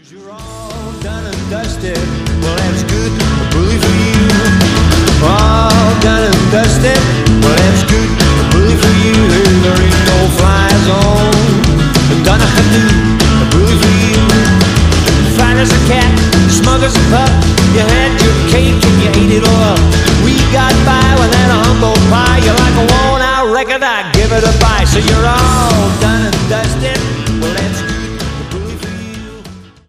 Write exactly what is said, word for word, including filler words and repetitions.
You're all done and dusted. Well, that's good, a bully for you. All done and dusted. Well, that's good, a bully for you. There ain't no fly zone. Done a do, a bully for you. Fine as a cat, smug as a pup. You had your cake.